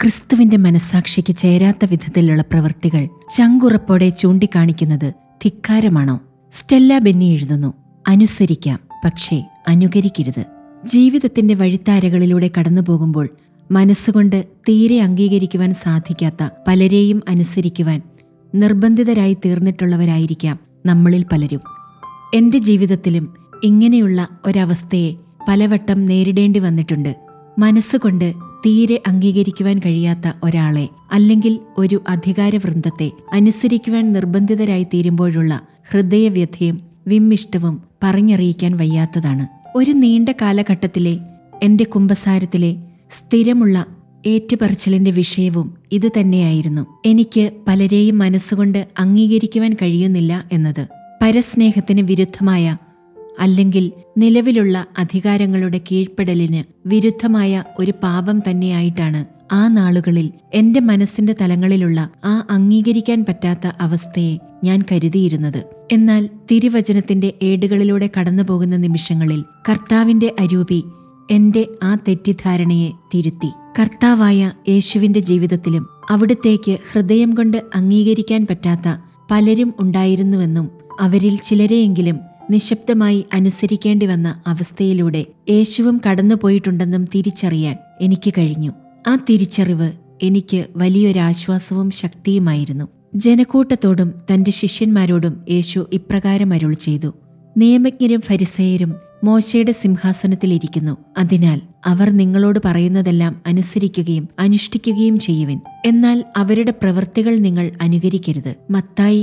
ക്രിസ്തുവിന്റെ മനസ്സാക്ഷിക്ക് ചേരാത്ത വിധത്തിലുള്ള പ്രവൃത്തികൾ ചങ്കുറപ്പോടെ ചൂണ്ടിക്കാണിക്കുന്നത് ധിക്കാരമാണോ? സ്റ്റെല്ല ബെന്നി എഴുതുന്നു, അനുസരിക്കാം, പക്ഷേ അനുകരിക്കരുത്. ജീവിതത്തിന്റെ വഴിത്താരകളിലൂടെ കടന്നുപോകുമ്പോൾ മനസ്സുകൊണ്ട് തീരെ അംഗീകരിക്കുവാൻ സാധിക്കാത്ത പലരെയും അനുസരിക്കുവാൻ നിർബന്ധിതരായി തീർന്നിട്ടുള്ളവരായിരിക്കാം നമ്മളിൽ പലരും. എന്റെ ജീവിതത്തിലും ഇങ്ങനെയുള്ള ഒരവസ്ഥയെ പലവട്ടം നേരിടേണ്ടി വന്നിട്ടുണ്ട്. മനസ്സുകൊണ്ട് തീരെ അംഗീകരിക്കുവാൻ കഴിയാത്ത ഒരാളെ അല്ലെങ്കിൽ ഒരു അധികാരവൃന്ദത്തെ അനുസരിക്കുവാൻ നിർബന്ധിതരായി തീരുമ്പോഴുള്ള ഹൃദയവ്യഥയും വിമ്മിഷ്ടവും പറഞ്ഞറിയിക്കാൻ വയ്യാത്തതാണ്. ഒരു നീണ്ട കാലഘട്ടത്തിലെ എന്റെ കുമ്പസാരത്തിലെ സ്ഥിരമുള്ള ഏറ്റുപറച്ചിലിന്റെ വിഷയവും ഇതുതന്നെയായിരുന്നു. എനിക്ക് പലരെയും മനസ്സുകൊണ്ട് അംഗീകരിക്കുവാൻ കഴിയുന്നില്ല എന്നത്. പരസ്നേഹത്തിന് വിരുദ്ധമായ അല്ലെങ്കിൽ നിലവിലുള്ള അധികാരങ്ങളുടെ കീഴ്പ്പെടലിന് വിരുദ്ധമായ ഒരു പാപം തന്നെയായിട്ടാണ് ആ നാളുകളിൽ എന്റെ മനസ്സിന്റെ തലങ്ങളിലുള്ള ആ അംഗീകരിക്കാൻ പറ്റാത്ത അവസ്ഥയെ ഞാൻ കരുതിയിരുന്നത്. എന്നാൽ തിരുവചനത്തിന്റെ ഏടുകളിലൂടെ കടന്നുപോകുന്ന നിമിഷങ്ങളിൽ കർത്താവിന്റെ അരൂപി എന്റെ ആ തെറ്റിദ്ധാരണയെ തിരുത്തി. കർത്താവായ യേശുവിന്റെ ജീവിതത്തിലും അവിടുത്തേക്ക് ഹൃദയം കൊണ്ട് അംഗീകരിക്കാൻ പറ്റാത്ത പലരും ഉണ്ടായിരുന്നുവെന്നും അവരിൽ ചിലരെയെങ്കിലും നിശബ്ദമായി അനുസരിക്കേണ്ടി വന്ന അവസ്ഥയിലൂടെ യേശുവും കടന്നുപോയിട്ടുണ്ടെന്നും തിരിച്ചറിയാൻ എനിക്ക് കഴിഞ്ഞു. ആ തിരിച്ചറിവ് എനിക്ക് വലിയൊരാശ്വാസവും ശക്തിയുമായിരുന്നു. ജനക്കൂട്ടത്തോടും തന്റെ ശിഷ്യന്മാരോടും യേശു ഇപ്രകാരം അരുൾ ചെയ്തു: നിയമജ്ഞരും ഫരിസേയരും മോശയുടെ സിംഹാസനത്തിലിരിക്കുന്നു. അതിനാൽ അവർ നിങ്ങളോട് പറയുന്നതെല്ലാം അനുസരിക്കുകയും അനുഷ്ഠിക്കുകയും ചെയ്യുവിൻ. എന്നാൽ അവരുടെ പ്രവൃത്തികൾ നിങ്ങൾ അനുകരിക്കരുത്. മത്തായി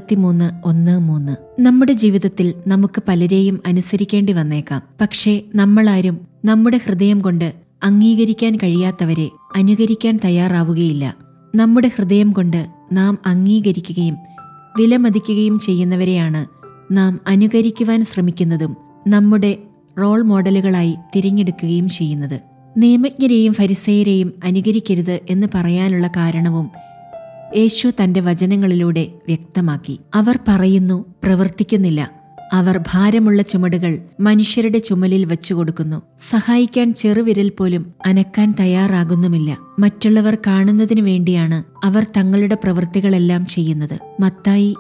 23:1-3. നമ്മുടെ ജീവിതത്തിൽ നമുക്ക് പലരെയും അനുസരിക്കേണ്ടി വന്നേക്കാം. പക്ഷേ നമ്മളാരും നമ്മുടെ ഹൃദയം കൊണ്ട് അംഗീകരിക്കാൻ കഴിയാത്തവരെ അനുകരിക്കാൻ തയ്യാറാവുകയില്ല. നമ്മുടെ ഹൃദയം കൊണ്ട് നാം അംഗീകരിക്കുകയും വിലമതിക്കുകയും ചെയ്യുന്നവരെയാണ് നാം അനുകരിക്കുവാൻ ശ്രമിക്കുന്നതും നമ്മുടെ റോൾ മോഡലുകളായി തിരഞ്ഞെടുക്കുകയും ചെയ്യുന്നത്. നിയമജ്ഞരെയും ഫരിസേയരെയും അനുകരിക്കരുത് എന്ന് പറയാനുള്ള കാരണവും യേശു തന്റെ വചനങ്ങളിലൂടെ വ്യക്തമാക്കി. അവർ പറയുന്നു, പ്രവർത്തിക്കുന്നില്ല. അവർ ഭാരമുള്ള ചുമടുകൾ മനുഷ്യരുടെ ചുമലിൽ വച്ചുകൊടുക്കുന്നു. സഹായിക്കാൻ ചെറുവിരൽ പോലും അനക്കാൻ തയ്യാറാകുന്നുമില്ല. മറ്റുള്ളവർ കാണുന്നതിനു വേണ്ടിയാണ് അവർ തങ്ങളുടെ പ്രവൃത്തികളെല്ലാം ചെയ്യുന്നത്. മത്തായി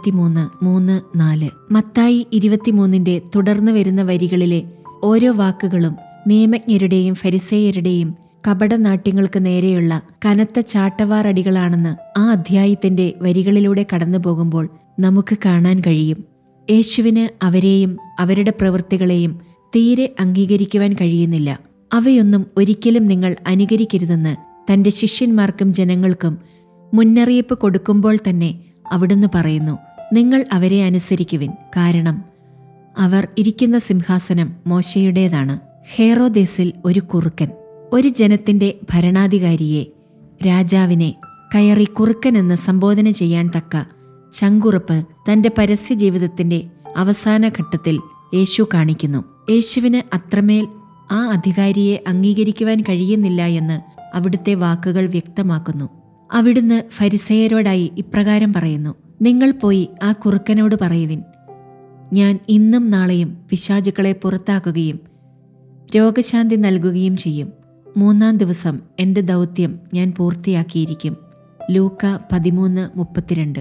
23:3-4. മത്തായി 23 തുടർന്ന് വരുന്ന വരികളിലെ ഓരോ വാക്കുകളും നിയമജ്ഞരുടെയും ഫരിസേയരുടെയും കപടനാട്യങ്ങൾക്ക് നേരെയുള്ള കനത്ത ചാട്ടവാറടികളാണെന്ന് ആ അധ്യായത്തിന്റെ വരികളിലൂടെ കടന്നുപോകുമ്പോൾ നമുക്ക് കാണാൻ കഴിയും. യേശുവിന് അവരെയും അവരുടെ പ്രവൃത്തികളെയും തീരെ അംഗീകരിക്കുവാൻ കഴിയുന്നില്ല. അവയൊന്നും ഒരിക്കലും നിങ്ങൾ അനുകരിക്കരുതെന്ന് തന്റെ ശിഷ്യന്മാർക്കും ജനങ്ങൾക്കും മുന്നറിയിപ്പ് കൊടുക്കുമ്പോൾ തന്നെ അവിടുന്ന് പറയുന്നു, നിങ്ങൾ അവരെ അനുസരിക്കുവിൻ, കാരണം അവർ ഇരിക്കുന്ന സിംഹാസനം മോശയുടേതാണ്. ഹേറോദേസിൽ ഒരു കുറുക്കൻ ഒരു ജനത്തിന്റെ ഭരണാധികാരിയെ, രാജാവിനെ കയറി കുറുക്കൻ എന്ന് സംബോധന ചെയ്യാൻ തക്ക ചങ്കുറപ്പ് തന്റെ പരസ്യ ജീവിതത്തിന്റെ അവസാന ഘട്ടത്തിൽ യേശു കാണിക്കുന്നു. യേശുവിന് അത്രമേൽ ആ അധികാരിയെ അംഗീകരിക്കുവാൻ കഴിയുന്നില്ല എന്ന് അവിടുത്തെ വാക്കുകൾ വ്യക്തമാക്കുന്നു. അവിടുന്ന് ഫരിസേയരോടായി ഇപ്രകാരം പറയുന്നു: നിങ്ങൾ പോയി ആ കുറുക്കനോട് പറയുവിൻ, ഞാൻ ഇന്നും നാളെയും പിശാചുക്കളെ പുറത്താക്കുകയും രോഗശാന്തി നൽകുകയും ചെയ്യും. 3-ാം ദിവസം എന്റെ ദൗത്യം ഞാൻ പൂർത്തിയാക്കിയിരിക്കും. ലൂക്ക 13:32.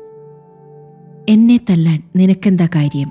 എന്നെ തല്ലാൻ നിനക്കെന്താ കാര്യം?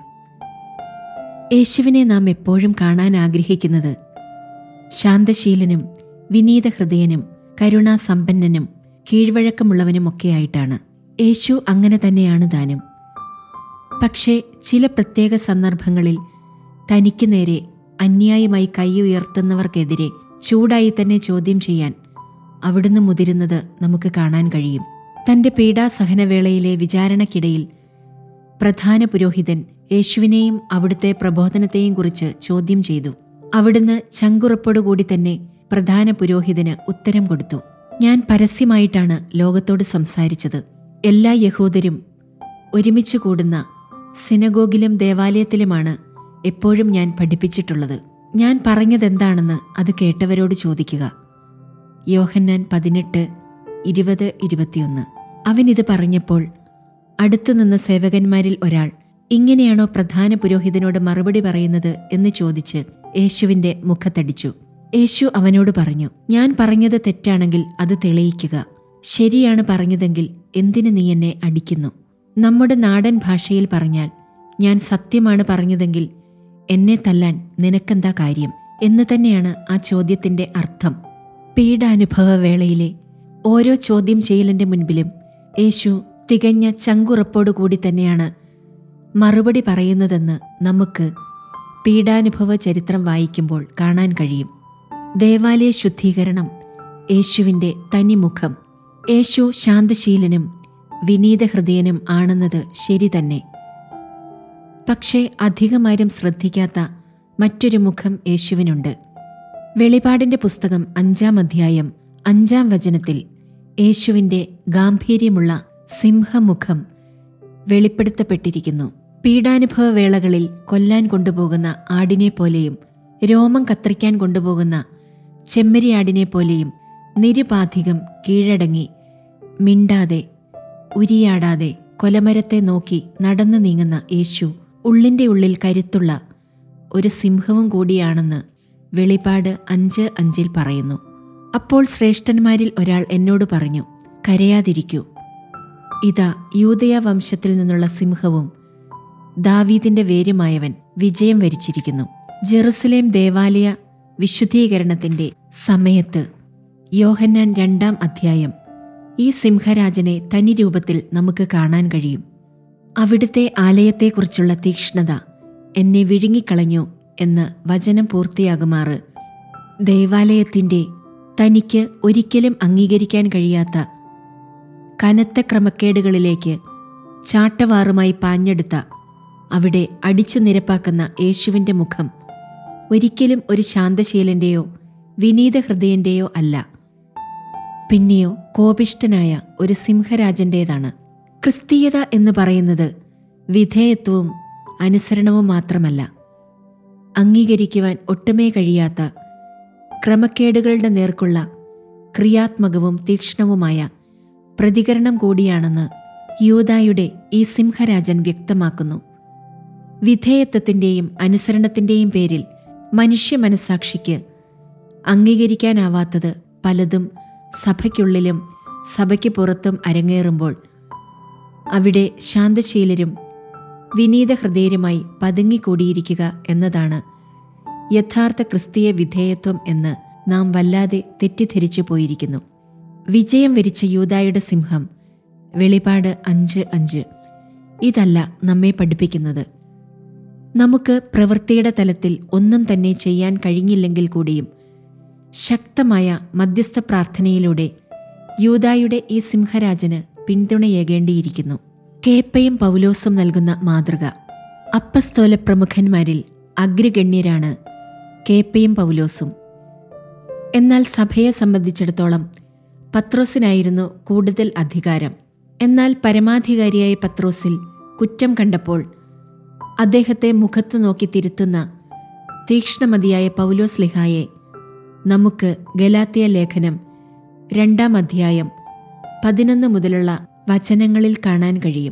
യേശുവിനെ നാം എപ്പോഴും കാണാൻ ആഗ്രഹിക്കുന്നത് ശാന്തശീലനും വിനീതഹൃദയനും കരുണാസമ്പന്നനും കീഴ്വഴക്കമുള്ളവനുമൊക്കെയായിട്ടാണ്. യേശു അങ്ങനെ തന്നെയാണ് താനും. പക്ഷേ ചില പ്രത്യേക സന്ദർഭങ്ങളിൽ തനിക്ക് നേരെ അന്യായമായി കൈ ഉയർത്തുന്നവർക്കെതിരെ ചൂടായി തന്നെ ചോദ്യം ചെയ്യാൻ അവിടുന്ന് മുതിരുന്നത് നമുക്ക് കാണാൻ കഴിയും. തന്റെ പീഡാസഹനവേളയിലെ വിചാരണയ്ക്കിടയിൽ പ്രധാന പുരോഹിതൻ യേശുവിനെയും അവിടുത്തെ പ്രബോധനത്തെയും കുറിച്ച് ചോദ്യം ചെയ്തു. അവിടുന്ന് ചങ്കുറപ്പോടുകൂടി തന്നെ പ്രധാന പുരോഹിതന് ഉത്തരം കൊടുത്തു: ഞാൻ പരസ്യമായിട്ടാണ് ലോകത്തോട് സംസാരിച്ചത്. എല്ലാ യഹൂദരും ഒരുമിച്ച് കൂടുന്ന സിനഗോഗിലും ദേവാലയത്തിലുമാണ് എപ്പോഴും ഞാൻ പഠിപ്പിച്ചിട്ടുള്ളത്. ഞാൻ പറഞ്ഞതെന്താണെന്ന് അത് കേട്ടവരോട് ചോദിക്കുക. യോഹന്നാൻ 18:20-21. അവനിത് പറഞ്ഞപ്പോൾ അടുത്തുനിന്ന സേവകന്മാരിൽ ഒരാൾ, ഇങ്ങനെയാണോ പ്രധാന പുരോഹിതനോട് മറുപടി പറയുന്നത് എന്ന് ചോദിച്ച് യേശുവിന്റെ മുഖത്തടിച്ചു. യേശു അവനോട് പറഞ്ഞു, ഞാൻ പറഞ്ഞത് തെറ്റാണെങ്കിൽ അത് തെളിയിക്കുക. ശരിയാണ് പറഞ്ഞതെങ്കിൽ എന്തിന് നീ എന്നെ അടിക്കുന്നു? നമ്മുടെ നാടൻ ഭാഷയിൽ പറഞ്ഞാൽ, ഞാൻ സത്യമാണ് പറഞ്ഞതെങ്കിൽ എന്നെ തല്ലാൻ നിനക്കെന്താ കാര്യം എന്ന് തന്നെയാണ് ആ ചോദ്യത്തിന്റെ അർത്ഥം. പീഡാനുഭവ വേളയിലെ ഓരോ ചോദ്യം ചെയ്യലിന്റെ മുൻപിലും യേശു തികഞ്ഞ ചങ്കുറപ്പോടുകൂടി തന്നെയാണ് മറുപടി പറയുന്നതെന്ന് നമുക്ക് പീഡാനുഭവ ചരിത്രം വായിക്കുമ്പോൾ കാണാൻ കഴിയും. ദേവാലയ ശുദ്ധീകരണം യേശുവിൻ്റെ തനിമുഖം. യേശു ശാന്തശീലനും വിനീതഹൃദയനും ആണെന്നത് ശരി തന്നെ. പക്ഷേ അധികമാരും ശ്രദ്ധിക്കാത്ത മറ്റൊരു മുഖം യേശുവിനുണ്ട്. വെളിപാടിന്റെ പുസ്തകം 5-ാം അധ്യായം 5-ാം വചനത്തിൽ യേശുവിൻ്റെ ഗാംഭീര്യമുള്ള സിംഹമുഖം വെളിപ്പെടുത്തപ്പെട്ടിരിക്കുന്നു. പീഡാനുഭവ വേളകളിൽ കൊല്ലാൻ കൊണ്ടുപോകുന്ന ആടിനെ പോലെയും രോമം കത്രിക്കാൻ കൊണ്ടുപോകുന്ന ചെമ്മരിയാടിനെ പോലെയും നിരുപാധികം കീഴടങ്ങി മിണ്ടാതെ ഉരിയാടാതെ കൊലമരത്തെ നോക്കി നടന്നു നീങ്ങുന്ന യേശു ഉള്ളിൻ്റെ ഉള്ളിൽ കരുത്തുള്ള ഒരു സിംഹവും കൂടിയാണെന്ന് വെളിപാട് 5:5 പറയുന്നു. അപ്പോൾ ശ്രേഷ്ഠന്മാരിൽ ഒരാൾ എന്നോട് പറഞ്ഞു, കരയാതിരിക്കൂ. ഇതാ യൂദയ വംശത്തിൽ നിന്നുള്ള സിംഹവും ദാവീദിന്റെ വേരുമായവൻ വിജയം വരിച്ചിരിക്കുന്നു. ജെറുസലേം ദേവാലയ വിശുദ്ധീകരണത്തിന്റെ സമയത്ത് യോഹന്നാൻ 2-ാം അധ്യായം ഈ സിംഹരാജനെ തനി രൂപത്തിൽ നമുക്ക് കാണാൻ കഴിയും. അവിടുത്തെ ആലയത്തെക്കുറിച്ചുള്ള തീക്ഷ്ണത എന്നെ വിഴുങ്ങിക്കളഞ്ഞു എന്ന് വചനം പൂർത്തിയാകുമാറ് ദേവാലയത്തിൻ്റെ തനിക്ക് ഒരിക്കലും അംഗീകരിക്കാൻ കഴിയാത്ത കനത്ത ക്രമക്കേടുകളിലേക്ക് ചാട്ടവാറുമായി പാഞ്ഞെടുത്ത അവിടെ അടിച്ചു നിരപ്പാക്കുന്ന യേശുവിൻ്റെ മുഖം ഒരിക്കലും ഒരു ശാന്തശീലന്റെയോ വിനീത ഹൃദയന്റെയോ അല്ല, പിന്നെയോ കോപിഷ്ഠനായ ഒരു സിംഹരാജന്റേതാണ്. ക്രിസ്തീയത എന്ന് പറയുന്നത് വിധേയത്വവും അനുസരണവും മാത്രമല്ല, അംഗീകരിക്കുവാൻ ഒട്ടുമേ കഴിയാത്ത ക്രമക്കേടുകളുടെ നേർക്കുള്ള ക്രിയാത്മകവും തീക്ഷ്ണവുമായ പ്രതികരണം കൂടിയാണെന്ന് യൂദായുടെ ഈ സിംഹരാജൻ വ്യക്തമാക്കുന്നു. വിധേയത്വത്തിൻ്റെയും അനുസരണത്തിൻ്റെയും പേരിൽ മനുഷ്യ മനസാക്ഷിക്ക് അംഗീകരിക്കാനാവാത്തത് പലതും സഭയ്ക്കുള്ളിലും സഭയ്ക്ക് പുറത്തും അരങ്ങേറുമ്പോൾ അവിടെ ശാന്തശീലരും വിനീത ഹൃദയരുമായി പതുങ്ങിക്കൂടിയിരിക്കുക എന്നതാണ് യഥാർത്ഥ ക്രിസ്തീയ വിധേയത്വം എന്ന് നാം വല്ലാതെ തെറ്റിദ്ധരിച്ചു പോയിരിക്കുന്നു. വിജയം വരിച്ച യൂദായുടെ സിംഹം വെളിപാട് 5:5 ഇതല്ല നമ്മെ പഠിപ്പിക്കുന്നത്. നമുക്ക് പ്രവൃത്തിയുടെ തലത്തിൽ ഒന്നും തന്നെ ചെയ്യാൻ കഴിഞ്ഞില്ലെങ്കിൽ കൂടിയും ശക്തമായ മധ്യസ്ഥ പ്രാർത്ഥനയിലൂടെ യൂദായുടെ ഈ സിംഹരാജന് പിന്തുണയേകേണ്ടിയിരിക്കുന്നു. കേപ്പയും പൗലോസും നൽകുന്ന മാതൃക. അപ്പസ്തോല പ്രമുഖന്മാരിൽ അഗ്രഗണ്യരാണ് കേപ്പയും പൗലോസും. എന്നാൽ സഭയെ സംബന്ധിച്ചിടത്തോളം പത്രോസിനായിരുന്നു കൂടുതൽ അധികാരം. എന്നാൽ പരമാധികാരിയായ പത്രോസിൽ കുറ്റം കണ്ടപ്പോൾ അദ്ദേഹത്തെ മുഖത്ത് നോക്കി തിരുത്തുന്ന തീക്ഷ്ണമതിയായ പൗലോസ്ലിഹായെ നമുക്ക് ഗലാത്യ ലേഖനം 2-ാം അധ്യായം 11 മുതലുള്ള വചനങ്ങളിൽ കാണാൻ കഴിയും.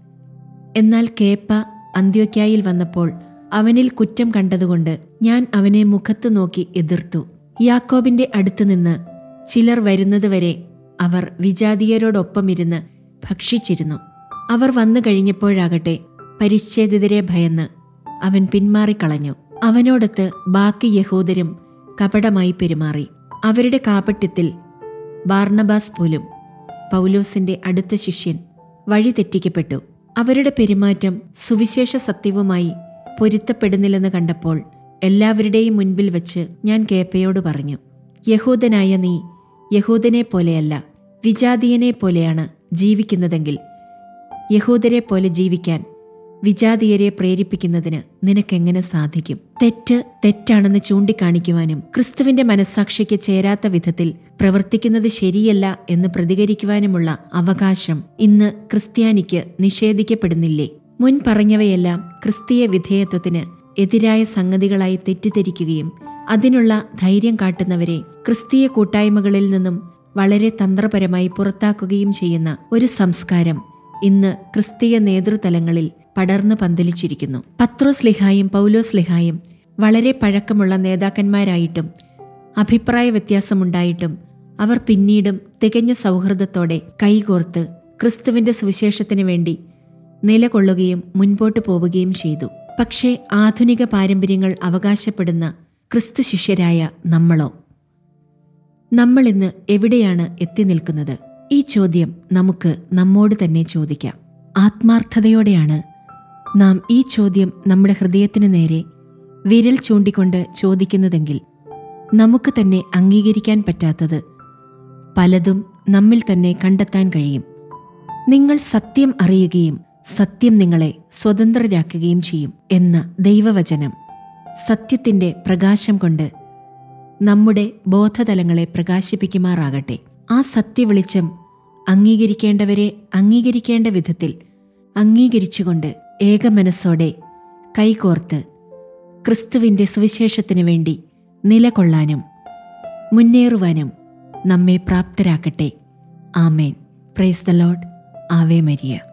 എന്നാൽ കേപ്പ അന്ത്യോക്യായിൽ വന്നപ്പോൾ അവനിൽ കുറ്റം കണ്ടതുകൊണ്ട് ഞാൻ അവനെ മുഖത്തു നോക്കി എതിർത്തു. യാക്കോബിന്റെ അടുത്തുനിന്ന് ചിലർ വരുന്നതുവരെ അവർ വിജാതീയരോടൊപ്പമിരുന്ന് ഭക്ഷിച്ചിരുന്നു. അവർ വന്നു കഴിഞ്ഞപ്പോഴാകട്ടെ പരിച്ഛേദിതരെ ഭയന്ന് അവൻ പിന്മാറിക്കളഞ്ഞു. അവനോടൊത്ത് ബാക്കി യഹൂദരും കപടമായി പെരുമാറി. അവരുടെ കാപട്യത്തിൽ ബാർണബാസ് പോലും പൗലോസിന്റെ അടുത്ത ശിഷ്യൻ വഴിതെറ്റിക്കപ്പെട്ടു. അവരുടെ പെരുമാറ്റം സുവിശേഷ സത്യവുമായി പൊരുത്തപ്പെടുന്നില്ലെന്ന് കണ്ടപ്പോൾ എല്ലാവരുടെയും മുൻപിൽ വച്ച് ഞാൻ കേപ്പയോട് പറഞ്ഞു, യഹൂദനായ നീ യഹൂദനെ പോലെയല്ല, വിജാതീയനെ പോലെയാണ് ജീവിക്കുന്നതെങ്കിൽ യഹൂദരെ പോലെ ജീവിക്കാൻ വിജാതീയരെ പ്രേരിപ്പിക്കുന്നതിന് നിനക്കെങ്ങനെ സാധിക്കും? തെറ്റ് തെറ്റാണെന്ന് ചൂണ്ടിക്കാണിക്കുവാനും ക്രിസ്തുവിന്റെ മനസ്സാക്ഷിക്ക് ചേരാത്ത വിധത്തിൽ പ്രവർത്തിക്കുന്നത് ശരിയല്ല എന്ന് പ്രതികരിക്കുവാനുമുള്ള അവകാശം ഇന്ന് ക്രിസ്ത്യാനിക്ക് നിഷേധിക്കപ്പെടുന്നില്ലേ? മുൻ പറഞ്ഞവയെല്ലാം ക്രിസ്തീയ വിധേയത്വത്തിന് എതിരായ സംഗതികളായി തെറ്റിദ്ധരിക്കുകയും അതിനുള്ള ധൈര്യം കാട്ടുന്നവരെ ക്രിസ്തീയ കൂട്ടായ്മകളിൽ നിന്നും വളരെ തന്ത്രപരമായി പുറത്താക്കുകയും ചെയ്യുന്ന ഒരു സംസ്കാരം ഇന്ന് ക്രിസ്തീയ നേതൃതലങ്ങളിൽ പടർന്നു പന്തലിച്ചിരിക്കുന്നു. പത്രോസ് ലിഹായും പൗലോസ് ലിഹായും വളരെ പഴക്കമുള്ള നേതാക്കന്മാരായിട്ടും അഭിപ്രായ വ്യത്യാസമുണ്ടായിട്ടും അവർ പിന്നീടും തികഞ്ഞ സൗഹൃദത്തോടെ കൈകോർത്ത് ക്രിസ്തുവിന്റെ സുവിശേഷത്തിനു വേണ്ടി നിലകൊള്ളുകയും മുൻപോട്ടു പോവുകയും ചെയ്തു. പക്ഷേ ആധുനിക പാരമ്പര്യങ്ങൾ അവകാശപ്പെടുന്ന ക്രിസ്തു ശിഷ്യരായ നമ്മളോ? നമ്മൾ ഇന്ന് എവിടെയാണ് എത്തി നിൽക്കുന്നത്? ഈ ചോദ്യം നമുക്ക് നമ്മോട് തന്നെ ചോദിക്കാം. ആത്മാർത്ഥതയോടെയാണ് നാം ഈ ചോദ്യം നമ്മുടെ ഹൃദയത്തിനു നേരെ വിരൽ ചൂണ്ടിക്കൊണ്ട് ചോദിക്കുന്നതെങ്കിൽ നമുക്ക് തന്നെ അംഗീകരിക്കാൻ പറ്റാത്തത് പലതും നമ്മിൽ തന്നെ കണ്ടെത്താൻ കഴിയും. നിങ്ങൾ സത്യം അറിയുകയും സത്യം നിങ്ങളെ സ്വതന്ത്രരാക്കുകയും ചെയ്യും എന്ന ദൈവവചനം സത്യത്തിന്റെ പ്രകാശം കൊണ്ട് നമ്മുടെ ബോധതലങ്ങളെ പ്രകാശിപ്പിക്കുമാറാകട്ടെ. ആ സത്യവെളിച്ചം അംഗീകരിക്കേണ്ടവരെ അംഗീകരിക്കേണ്ട വിധത്തിൽ അംഗീകരിച്ചുകൊണ്ട് ഏകമനസ്സോടെ കൈകോർത്ത് ക്രിസ്തുവിന്റെ സുവിശേഷത്തിനു വേണ്ടി നിലകൊള്ളാനും മുന്നേറുവാനും നമ്മെ പ്രാപ്തരാക്കട്ടെ. Amen. Praise the Lord. Ave Maria.